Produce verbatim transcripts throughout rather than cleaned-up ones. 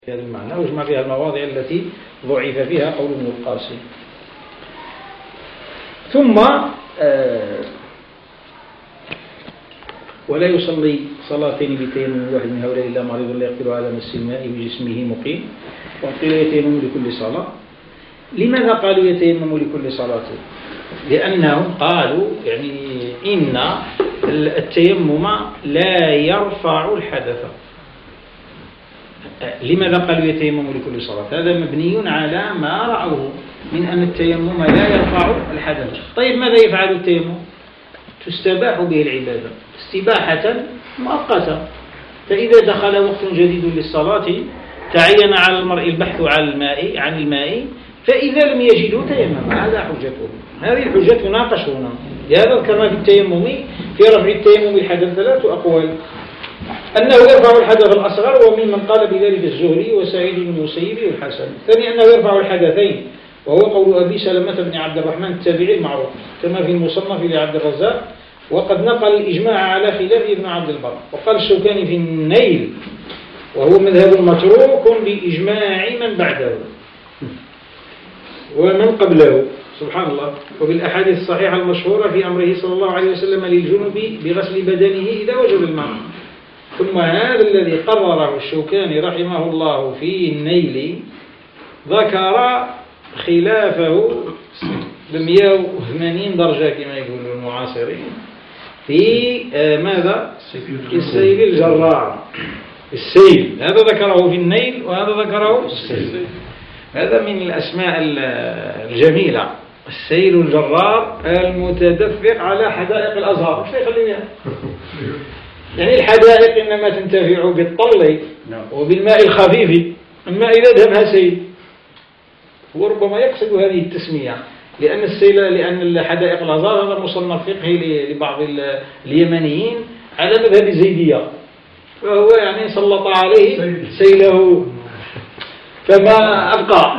هذا المعنى ويجمع فيها المواضع التي ضعف فيها قول ابن القاسم. ثم آه ولا يصلي صلاتين بتيمم واحد من هؤلاء إلا مريض لا يقدر على مس الماء بجسمه مقيم، وقيل يتيمم لكل صلاة. لماذا قالوا يتيمم لكل صلاة؟ لأنهم قالوا يعني إن التيمم لا يرفع الحدث. لماذا قالوا يتيمم لكل صلاة؟ هذا مبني على ما رأوه من أن التيمم لا يرفع الحدث. طيب ماذا يفعل التيمم؟ تستباح به العبادة استباحة مؤقتة، فإذا دخل وقت جديد للصلاة تعين على المرء البحث عن الماء عن الماء فإذا لم يجده تيمم. هذا حجتهم، هذه الحجة تناقش هنا. لهذا ذكرنا في التيمم في رفع التيمم الحدث ثلاث أقوال: أنه يرفع الحدث الأصغر وممن قال بذلك الزهري وسعيد بن المسيب والحسن. الثاني أنه يرفع الحدثين وهو قول أبي سلمة بن عبد الرحمن التابعي المعروف كما في المصنف لعبد الرزاق، وقد نقل الإجماع على خلاف ابن عبد البر. وقال الشوكاني في النيل وهو مذهب متروك بإجماع من بعده ومن قبله سبحان الله. وبالأحاديث الصحيحة المشهورة في أمره صلى الله عليه وسلم للجنب بغسل بدنه إذا وجد الماء. ثم هذا الذي قرره الشوكاني رحمه الله في النيل ذكر خلافه ب مئة وثمانين درجة كما يقولون المعاصرين في ماذا؟ السيل الجرار. السيل هذا ذكره في النيل وهذا ذكره في السيل. هذا من الأسماء الجميلة، السيل الجرار المتدفق على حدائق الأزهار. ايش يخليني يعني الحدائق إنما تنتفع بالطل وبالماء الخفيف، أما إذا ذهبها سيل. وربما يقصد هذه التسمية لأن السيل لأن حدائق الأزهار هذا مصنف فقهي لبعض اليمنيين على مذهب الزيدية، فهو يعني سلط عليه سيله فما أبقى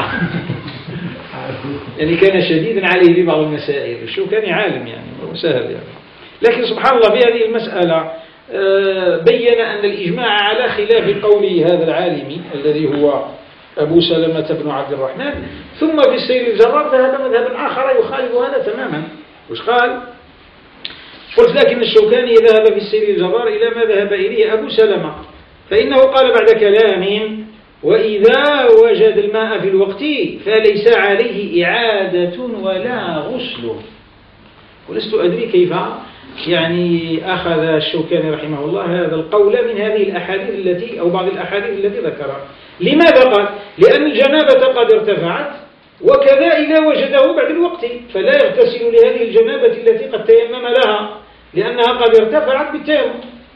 يعني كان شديدا عليه في بعض المسائل. شو كان عالم يعني وسهل يعني. لكن سبحان الله في هذه المسألة بين أن الإجماع على خلاف قول هذا العالم الذي هو أبو سلمة بن عبد الرحمن. ثم في السيل الجرار ذهب مذهب آخر يخالف هذا تماما. وش قال؟ قلت لكن الشوكاني ذهب في السيل الجرار إلى ما ذهب إليه أبو سلمة، فإنه قال بعد كلام: وإذا وجد الماء في الوقت فليس عليه إعادة ولا غسل. ولست أدري كيف يعني أخذ الشوكاني رحمه الله هذا القول من هذه الأحاديث التي أو بعض الأحاديث التي ذكرها. لماذا قال؟ لأن الجنابة قد ارتفعت وكذا إذا وجده بعد الوقت فلا يغتسل لهذه الجنابة التي قد تيمم لها لأنها قد ارتفعت بالتيمم.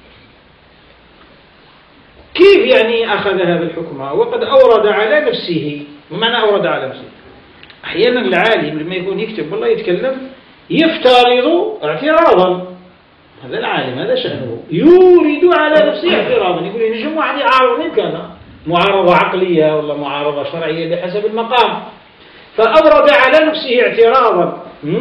كيف يعني أخذ هذا الحكم وقد أورد على نفسه؟ ومعنى أورد على نفسه، أحيانا العالم لما يكون يكتب والله يتكلم يفترض اعتراضا. هذا العالم هذا شأنه يورد على نفسه اعتراضا، يقول ينجم واحد يعارض من كذا، معارضة عقلية ولا معارضة شرعية بحسب المقام، فأورد على نفسه اعتراضا.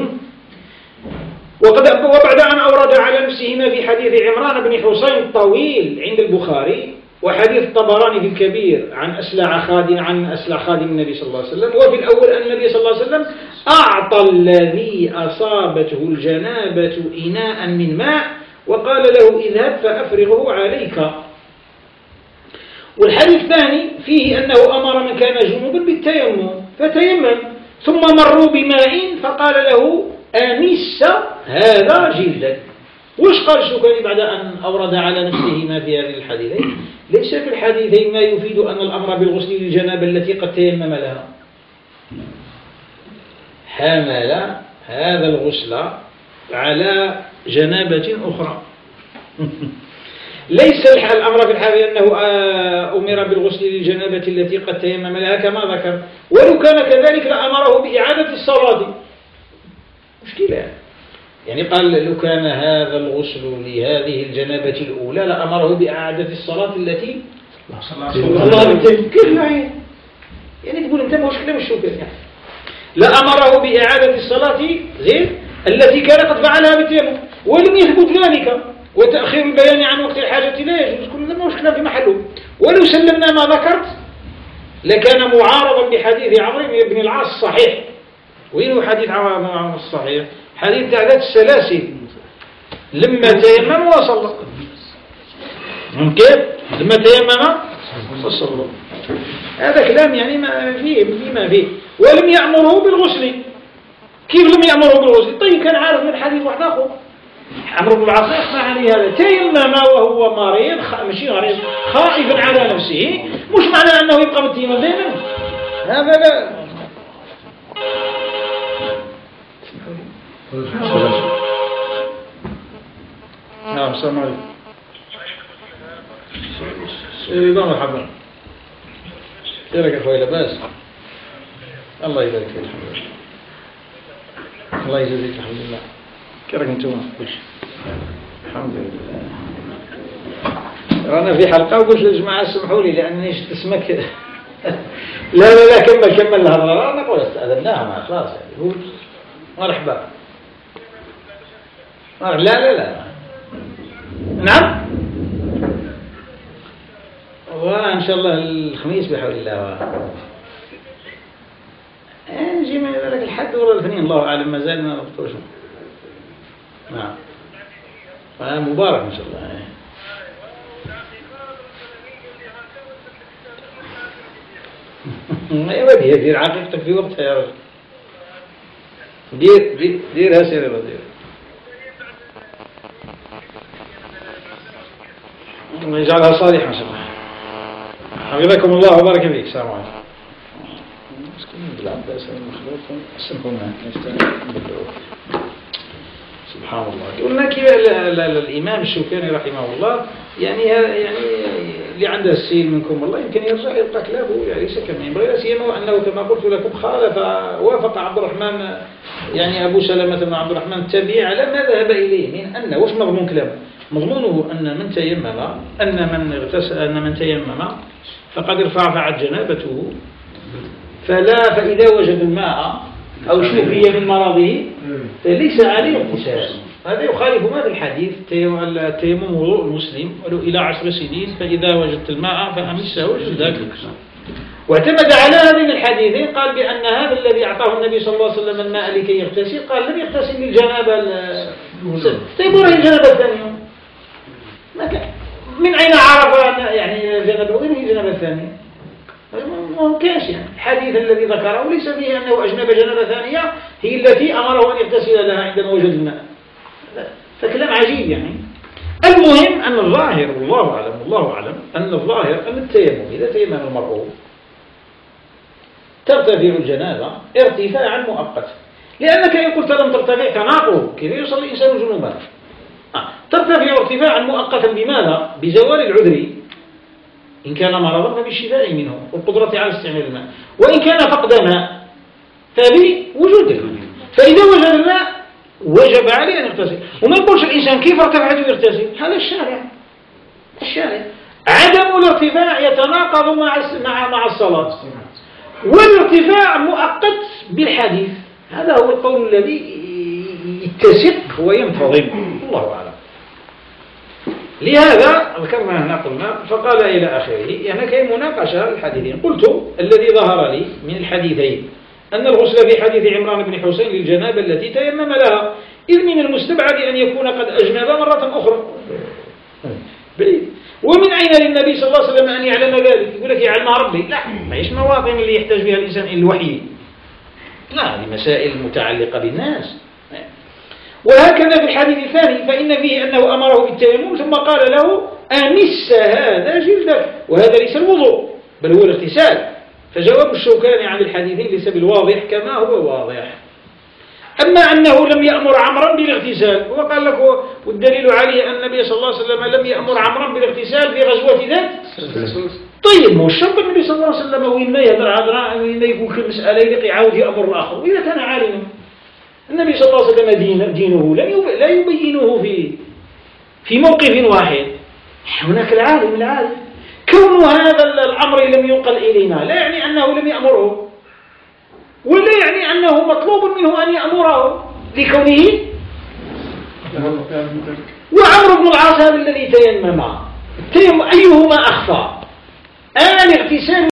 وقد وبعد أن أورد على نفسه ما في حديث عمران بن حسين الطويل عند البخاري وحديث الطبراني في الكبير عن أسلع خادم عن أسلع خادم النبي صلى الله عليه وسلم. وفي الأول أن النبي صلى الله عليه وسلم أعطى الذي أصابته الجنابة إناء من ماء وقال له: اذهب فأفرغه عليك. والحديث الثاني فيه أنه أمر من كان جنوبا بالتيمم فتيمم، ثم مروا بماء فقال له: أمس هذا جلدك. وش قال الشوكاني بعد أن أورد على نفسه ما في هذه الحديثين؟ ليس في الحديثين ما يفيد أن الأمر بالغسل للجنابة التي قد تيمم لها. حمل هذا الغسل على جنابة أخرى. ليس الأمر في الحديث أنه أمر بالغسل للجنابة التي قد تيمم لها كما ذكر، ولو كان كذلك لأمره بإعادة الصلاة. مشكلة يعني قال لو كان هذا الغسل لهذه الجنابة الأولى لأمره بإعادة الصلاة التي الله بالتذكير يعني يعني تقول أنت مش كلام الشوكة يعني. لأمره بإعادة الصلاة زين التي كان قد فعلها بالتيمم ولم يثبت ذلك، وتأخير البيان عن وقت الحاجة لا يجوز. كل ما مش كلام في محله. ولو سلمنا ما ذكرت لكان معارضا بحديث عمرو بن العاص الصحيح. وين هو حديث عمرو بن العاص الصحيح؟ حديث تعداد السلاسل لما تيمم وصلى. كيف؟ لما تيمم وصلى. هذا كلام يعني ما فيه ما فيه. ولم يأمره بالغسل. كيف لم يأمره بالغسل؟ طيب كان عارف من حديث واحد آخر عمرو بن العاص يخفى عليه هذا، تيمم وهو مريض ماشي مريض خائف على نفسه، مش معنى أنه يبقى متيمم دائما، هذا لا. نعم السلام عليكم. سيدنا مرحبا. كيفك أخوي لاباس؟ الله يبارك فيك. الحمد لله. الله يجزيك الحمد لله. كيفك انتم؟ الحمد لله. أنا في حلقة وقلت للجماعة اسمحوا لي لأنني شفت اسمك. لا لا لا كمل كمل الهضرة. أنا قلت استأذناها ما خلاص يعني. قول مرحبا. لا لا لا. نعم. وإن شاء الله الخميس بحول الله. نجي من ذلك الحد ولا الاثنين الله أعلم ما زال ما نبطوش. نعم. مبارك إن شاء الله. ما يودي دير عقيقتك في وقتها يا رجل. دير دير ديرها سير دير. الله يجعلها صالحة إن شاء الله. حفظكم الله وبارك فيك. السلام عليكم. مسكين بالعباس المخلوق سمحونا سبحان الله. قلنا كيف الإمام الشوكاني رحمه الله يعني يعني اللي عنده السيل منكم والله يمكن يرجع يلقى كلابه يعني ليس كما ينبغي، لا سيما أنه كما قلت لكم خالف وافق عبد الرحمن يعني أبو سلمة بن عبد الرحمن التابعي على ما ذهب إليه من أن وش مضمون كلامه؟ مضمونه أن من تيمم أن من اغتسل أن من تيمم فقد ارتفعت جنابته فلا فإذا وجد الماء أو شفي من مرضه فليس عليه اغتسال. هذا يخالف ما في الحديث التيمم وضوء المسلم ولو إلى عشر سنين فإذا وجدت الماء فأمسه وجدك. واعتمد على هذين الحديثين قال بأن هذا الذي أعطاه النبي صلى الله عليه وسلم الماء لكي يغتسل قال لم يغتسل للجنابة طيب وين الجنابة الثانية؟ من أين عرف يعني الجنابة وين هي الجنابة الثانية؟ ما كانش يعني الحديث الذي ذكره ليس فيه أنه أجنب جنابة ثانية هي التي أمره أن يغتسل لها عندما وجد الماء. فكلام عجيب يعني. المهم أن الظاهر والله أعلم والله أعلم أن الظاهر أن التيمم إذا تيمم المرء ترتفع الجنابة ارتفاعا مؤقتا، لأنك إن قلت لم ترتفع تناقض كيف يصل الإنسان جنوبا. آه. ترتفع ارتفاعا مؤقتا بماذا؟ بزوال العذر إن كان مرضا فبالشفاء منه والقدرة على استعمال الماء، وإن كان فقد ماء فبوجود الماء. فإذا وجد الماء وجب عليه أن يغتسل. وما نقولش الإنسان كيف ارتفعت ويغتسل، هذا الشارع الشارع عدم الارتفاع يتناقض مع مع مع الصلاة، والارتفاع مؤقت بالحديث. هذا هو القول الذي يتسق وينتظم الله أعلم. لهذا ذكرنا هنا قلنا فقال إلى آخره يعني كي مناقشة الحديثين. قلت الذي ظهر لي من الحديثين أن الغسل في حديث عمران بن حسين للجنابة التي تيمم لها، إذ من المستبعد أن يكون قد أجنب مرة أخرى بعيد. ومن أين للنبي صلى الله عليه وسلم أن يعلم ذلك؟ يقول لك يعلمها ربي، لا ما هيش مواطن اللي يحتاج بها الإنسان إلى الوحي، لا هذه مسائل متعلقة بالناس. وهكذا في الحديث الثاني فإن فيه أنه أمره بالتيمم ثم قال له أمس هذا جلدك، وهذا ليس الوضوء بل هو الاغتسال. فجواب الشوكاني عن الحديثين ليس بالواضح كما هو واضح. أما أنه لم يأمر عمرا بالاغتسال وقال لك والدليل عليه أن النبي صلى الله عليه وسلم لم يأمر عمرا بالاغتسال في غزوة ذات. طيب مو الشرط النبي صلى الله عليه وسلم وين ما يهدر عذراء وين ما يكون في مسألة يلقي عاود يأمر الآخر. وإذا كان عالما النبي صلى الله عليه وسلم دين دينه لا يبينه في في موقف واحد. هناك العالم العالم كون هذا الأمر لم ينقل إلينا لا يعني أنه لم يأمره، ولا يعني أنه مطلوب منه أن يأمره لكونه. وعمرو بن العاص هذا الذي تيمم، أيهما أخفى؟ آن اغتسال